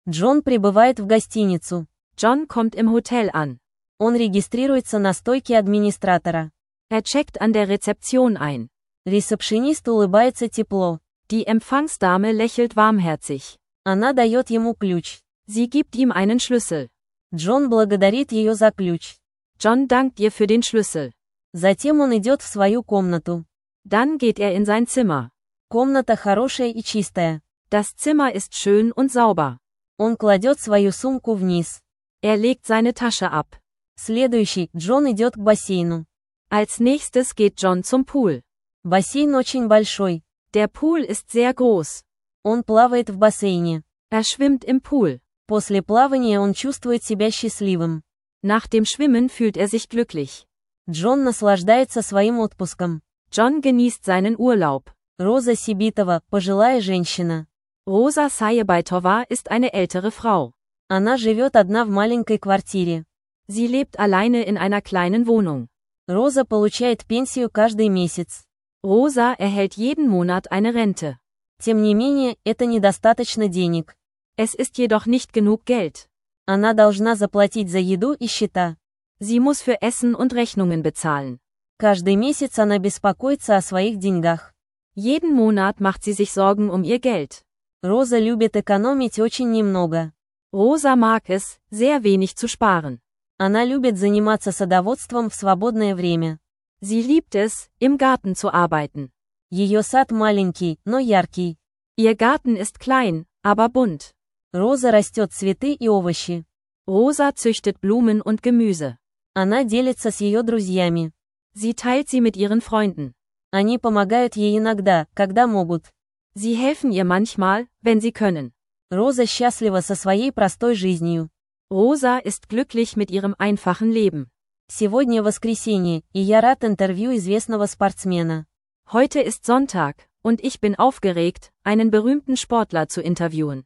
Джон прибывает в гостиницу. John kommt im Hotel an. Он регистрируется на стойке администратора. Checkt an der Rezeption ein. Ресепшенист улыбается тепло. Die Empfangsdame lächelt warmherzig. Она дает ему ключ. Sie gibt ihm einen Schlüssel. Джон благодарит ее за ключ. John dankt ihr für den Schlüssel. Затем он идет в свою комнату. Dann geht er in sein Zimmer. Комната хорошая и чистая. Das Zimmer ist schön und sauber. Он кладет свою сумку вниз. Er legt seine Tasche ab. Следующий, Джон идет к бассейну. Als nächstes geht John zum Pool. Бассейн очень большой. Der Pool ist sehr groß. Он плавает в бассейне. Er schwimmt im Pool. После плавания он чувствует себя счастливым. Nach dem Schwimmen fühlt er sich glücklich. Джон наслаждается своим отпуском. John genießt seinen Urlaub. Роза Сибитова, пожилая женщина. Rosa Sayebajtova ist eine ältere Frau. Она живет одна в маленькой квартире. Sie lebt alleine in einer kleinen Wohnung. Роза получает пенсию каждый месяц. Rosa erhält jeden Monat eine Rente. Тем не менее, это недостаточно денег. Es ist jedoch nicht genug Geld. Она должна заплатить за еду и счета. Sie muss für Essen und Rechnungen bezahlen. Каждый месяц она беспокоится о своих деньгах. Jeden Monat macht sie sich Sorgen um ihr Geld. Роза любит экономить очень немного. Rosa mag es, sehr wenig zu sparen. Она любит заниматься садоводством в свободное время. Sie liebt es, im Garten zu arbeiten. Ее сад маленький, но яркий. Ihr Garten ist klein, aber bunt. Роза растет цветы и овощи. Rosa züchtet Blumen und Gemüse. Она делится с ее друзьями. Sie teilt sie mit ihren Freunden. Они помогают ей иногда, когда могут. Sie helfen ihr manchmal, wenn sie können. Роза счастлива со своей простой жизнью. Rosa ist glücklich mit ihrem einfachen Leben. Сегодня воскресенье, и я рад интервью известного спортсмена. Heute ist Sonntag, und ich bin aufgeregt, einen berühmten Sportler zu interviewen.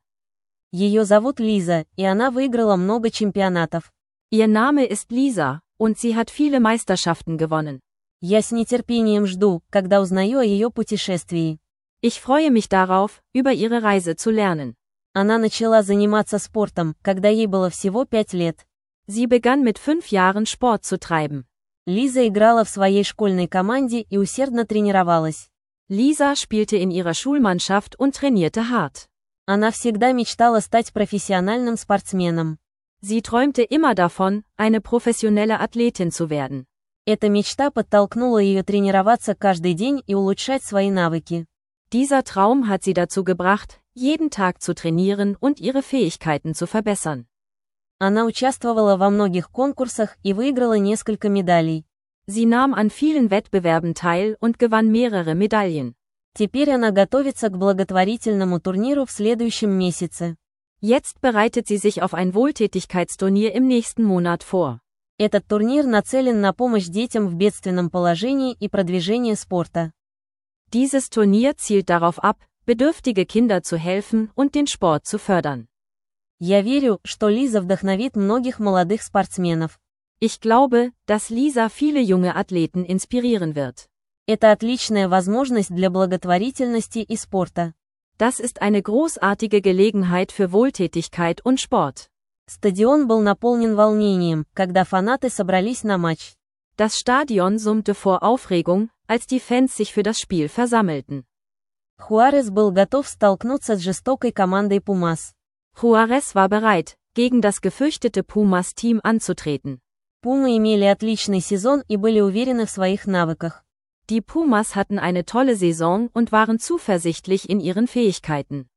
Ее зовут Лиза, и она выиграла много чемпионатов. Ihr Name ist Lisa, und sie hat viele Meisterschaften gewonnen. Я с нетерпением жду, когда узнаю о ее путешествии. Ich freue mich darauf, über ihre Reise zu lernen. Она начала заниматься спортом, когда ей было всего 5 лет. Sie begann mit 5 Jahren Sport zu treiben. Лиза играла в своей школьной команде и усердно тренировалась. Lisa spielte in ihrer Schulmannschaft und trainierte hart. Она всегда мечтала стать профессиональным спортсменом. Sie träumte immer davon, eine professionelle Athletin zu werden. Эта мечта подтолкнула ее тренироваться каждый день и улучшать свои навыки. Dieser Traum hat sie dazu gebracht, jeden Tag zu trainieren und ihre Fähigkeiten zu verbessern. Она участвовала во многих конкурсах и выиграла несколько медалей. Sie nahm an vielen Wettbewerben teil und gewann mehrere Medaillen. Теперь она готовится к благотворительному турниру в следующем месяце. Jetzt bereitet sie sich auf ein Wohltätigkeitsturnier im nächsten Monat vor. Этот турнир нацелен на помощь детям в бедственном положении и продвижение спорта. Dieses Turnier zielt darauf ab, bedürftige Kinder zu helfen und den Sport zu fördern. Я верю, что Лиза вдохновит многих молодых спортсменов. Ich glaube, dass Lisa viele junge Athleten inspirieren wird. Это отличная возможность для благотворительности и спорта. Das ist eine großartige Gelegenheit für Wohltätigkeit und Sport. Стадион был наполнен волнением, когда фанаты собрались на матч. Das Stadion summte vor Aufregung, als die Fans sich für das Spiel versammelten. Хуарес был готов столкнуться с жестокой командой Пумас. Juarez war bereit, gegen das gefürchtete Pumas-Team anzutreten. Пумы имели отличный сезон и были уверены в своих навыках. Die Pumas hatten eine tolle Saison und waren zuversichtlich in ihren Fähigkeiten.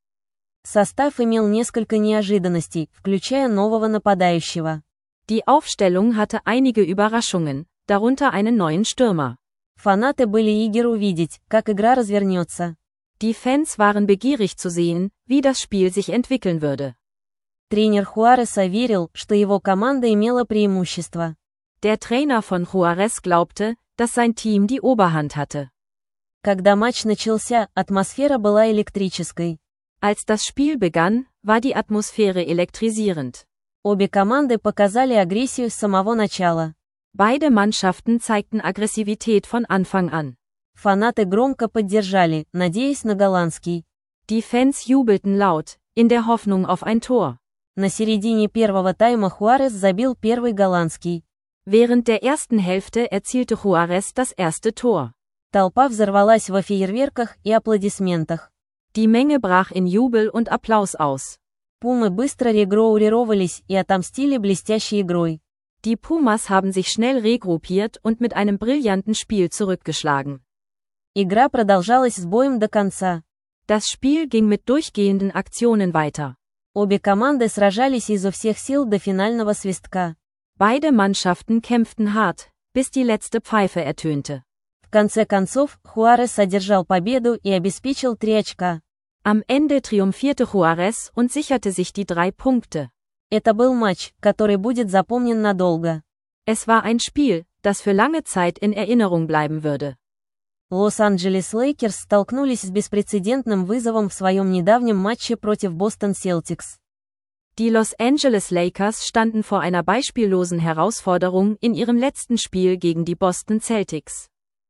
Состав имел несколько неожиданностей, включая нового нападающего. Die Aufstellung hatte einige Überraschungen, darunter einen neuen Stürmer. Фанаты были eager увидеть, как игра развернется. Die Fans waren begierig zu sehen, wie das Spiel sich entwickeln würde. Тренер Хуареса верил, что его команда имела преимущество. Der Trainer von Juarez glaubte, dass sein Team die Oberhand hatte. Когда матч начался, атмосфера была электрической. Als das Spiel begann, war die Atmosphäre elektrisierend. Обе команды показали агрессию с самого начала. Beide Mannschaften zeigten Aggressivität von Anfang an. Фанаты громко поддержали, надеясь на голландский. Die Fans jubelten laut, in der Hoffnung auf ein Tor. На середине первого тайма Хуарес забил первый голландский. Während der ersten Hälfte erzielte Juárez das erste Tor. Толпа взорвалась во фейерверках и аплодисментах. Die Menge brach in Jubel und Applaus aus. Пумы быстро регруировались и отомстили блестящей игрой. Die Pumas haben sich schnell regruppiert und mit einem brillanten Spiel zurückgeschlagen. Игра продолжалась с боем до конца. Das Spiel ging mit durchgehenden Aktionen weiter. Обе команды сражались изо всех сил до финального свистка. Beide Mannschaften kämpften hart, bis die letzte Pfeife ertönte. В конце концов, Хуарес одержал победу и обеспечил 3 очка. Am Ende triumphierte Juárez und sicherte sich die 3 Punkte. Это был матч, который будет запомнен надолго. Es war ein Spiel, das für lange Zeit in Erinnerung bleiben würde. Лос-Анджелес Лейкерс столкнулись с беспрецедентным вызовом в своем недавнем матче против Бостон Селтикс. Die Los Angeles Lakers standen vor einer beispiellosen Herausforderung in ihrem letzten Spiel gegen die Boston Celtics.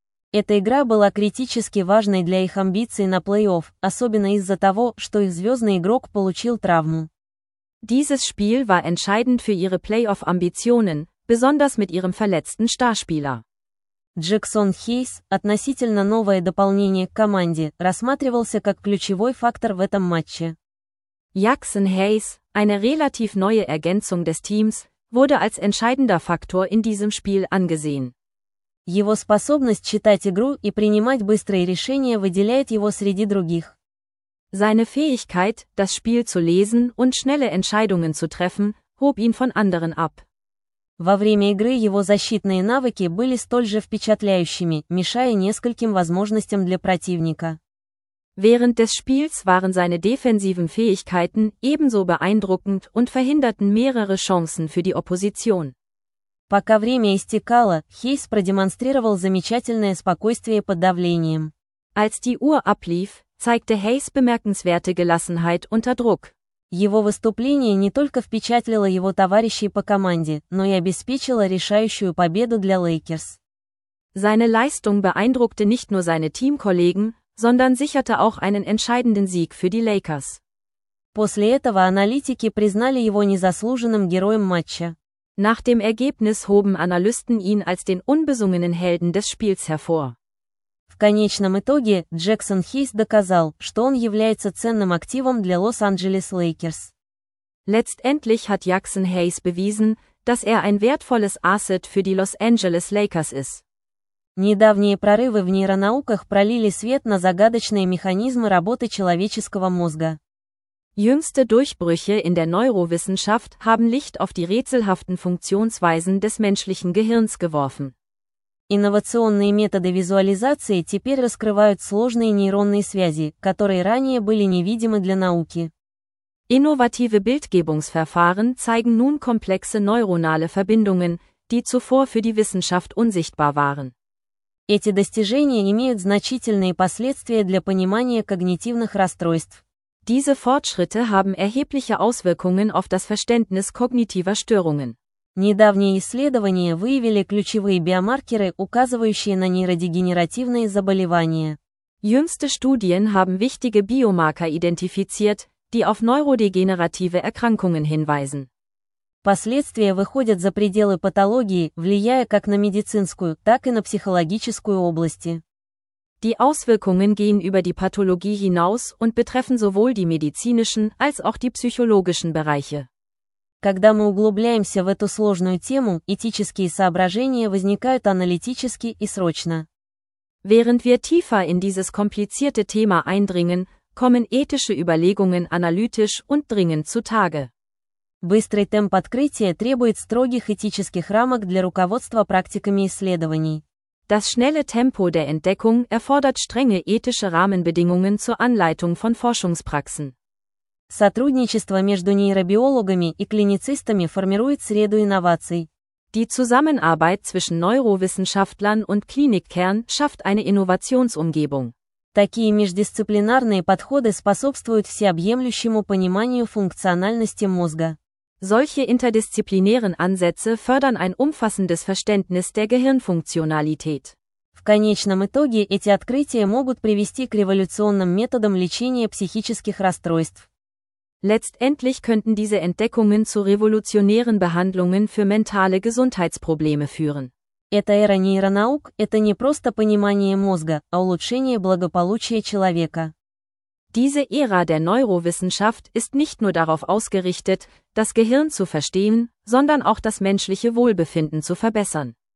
Эта игра была критически важной для их амбиций на плей-офф, особенно из-за того, что их звездный игрок получил травму. Dieses Spiel war entscheidend für ihre Playoff-Ambitionen, besonders mit ihrem verletzten Starspieler. Джексон Хейс, относительно новое дополнение к команде, рассматривался как ключевой фактор в этом матче. Jackson Hayes, eine relativ neue Ergänzung des Teams, wurde als entscheidender Faktor in diesem Spiel angesehen. Его способность читать игру и принимать быстрые решения выделяет его среди других. Seine Fähigkeit, das Spiel zu lesen und schnelle Entscheidungen zu treffen, hob ihn von anderen ab. Во время игры его защитные навыки были столь же впечатляющими, мешая нескольким возможностям для противника. Während des Spiels waren seine defensiven Fähigkeiten ebenso beeindruckend und verhinderten mehrere Chancen für die Opposition. Пока время истекало, Хейс продемонстрировал замечательное спокойствие под давлением. Als die Uhr ablief, zeigte Hayes bemerkenswerte Gelassenheit unter Druck. Его выступление не только впечатлило его товарищей по команде, но и обеспечило решающую победу для Лейкерс. Seine Leistung beeindruckte nicht nur seine Teamkollegen, sondern sicherte auch einen entscheidenden Sieg für die Lakers. После этого аналитики признали его незаслуженным героем матча. Nach dem Ergebnis hoben Analysten ihn als den unbesungenen Helden des Spiels hervor. В конечном итоге, Джексон Хейс доказал, что он является ценным активом для Лос-Анджелес Лейкерс. Letztendlich hat Jackson Hayes bewiesen, dass er ein wertvolles Asset für die Los Angeles Lakers ist. Недавние прорывы в нейронауках пролили свет на загадочные механизмы работы человеческого мозга. Jüngste Durchbrüche in der Neurowissenschaft haben Licht auf die rätselhaften Funktionsweisen des menschlichen Gehirns geworfen. Инновационные методы визуализации теперь раскрывают сложные нейронные связи, которые ранее были невидимы для науки. Innovative Bildgebungsverfahren zeigen nun komplexe neuronale Verbindungen, die zuvor für die Wissenschaft unsichtbar waren. Эти достижения имеют значительные последствия для понимания когнитивных расстройств. Diese Fortschritte haben erhebliche Auswirkungen auf das Verständnis kognitiver Störungen. Недавние исследования выявили ключевые биомаркеры, указывающие на нейродегенеративные заболевания. Jüngste Studien haben wichtige Biomarker identifiziert, die auf neurodegenerative Erkrankungen hinweisen. Последствия выходят за пределы патологии, влияя как на медицинскую, так и на психологическую области. Die Auswirkungen gehen über die Pathologie hinaus und betreffen sowohl die medizinischen als auch die psychologischen Bereiche. Когда мы углубляемся в эту сложную тему, этические соображения возникают аналитически и срочно. Während wir tiefer in dieses komplizierte Thema eindringen, kommen ethische Überlegungen analytisch und dringend zutage. Быстрый темп открытия требует строгих этических рамок для руководства практиками исследований. Das schnelle Tempo der Entdeckung erfordert strenge ethische Rahmenbedingungen zur Anleitung von Forschungspraxen. Сотрудничество между нейробиологами и клиницистами формирует среду инноваций. Die Zusammenarbeit zwischen Neurowissenschaftlern und Klinikkern schafft eine Innovationsumgebung. Такие междисциплинарные подходы способствуют всеобъемлющему пониманию функциональности мозга. Solche interdisziplinären Ansätze fördern ein umfassendes Verständnis der Gehirnfunktionalität. В конечном итоге эти открытия могут привести к революционным методам лечения психических расстройств. Letztendlich könnten diese Entdeckungen zu revolutionären Behandlungen für mentale Gesundheitsprobleme führen. Эта эра нейронаук – это не просто понимание мозга, а улучшение благополучия человека. Diese Ära der Neurowissenschaft ist nicht nur darauf ausgerichtet, das Gehirn zu verstehen, sondern auch das menschliche Wohlbefinden zu verbessern.